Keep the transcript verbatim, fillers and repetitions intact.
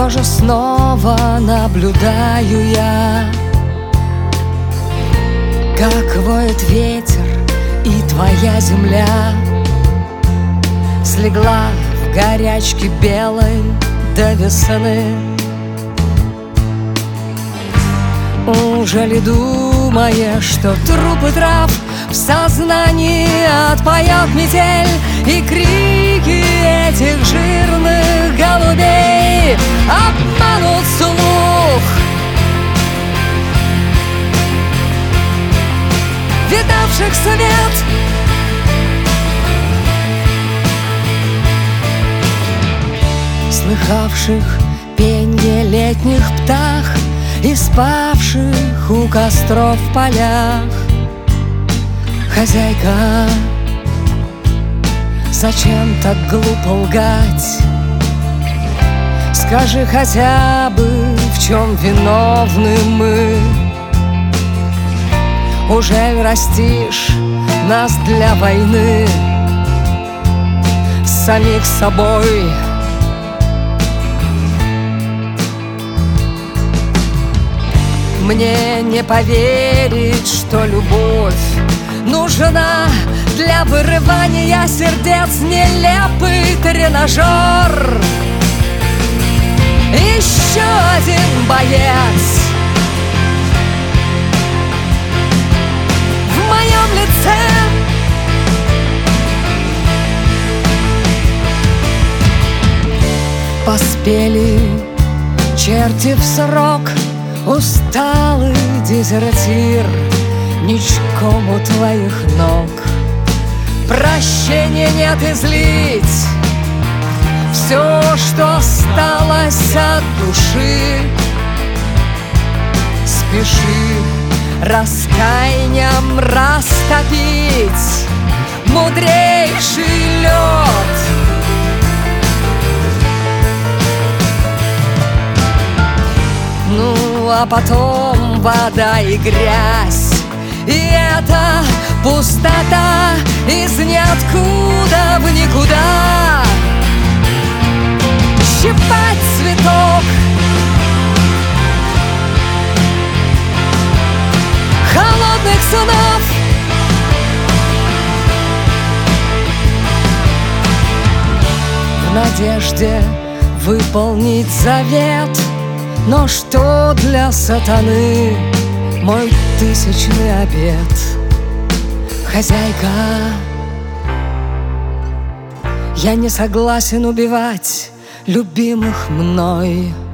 что же снова наблюдаю я, как воет ветер, и твоя земля слегла в горячке белой до весны. Уже ли думаешь, что трупы трав в сознании отпоет метель, и крики этих жирных голубей обманут слух, видавших свет? Слыхавших пенье летних птах и спавших у костров в полях. Хозяйка, зачем так глупо лгать? Скажи хотя бы, в чем виновны мы? Ужель растишь нас для войны с самих собой? Мне не поверить, что любовь нужна для вырывания сердец, нелепый тренажер. Еще один боец в моем лице. Поспели черти в срок, усталый дезертир ничком у твоих ног. Прощения нет излить все, что осталось от души. Спеши раскаянием растопить мудрейший лед. Ну, а потом вода и грязь, и эта пустота из ниоткуда в никуда. Щипать цветок холодных снов. В надежде выполнить завет. Но что для сатаны мой тысячный обед? Хозяйка, я не согласен убивать любимых мной.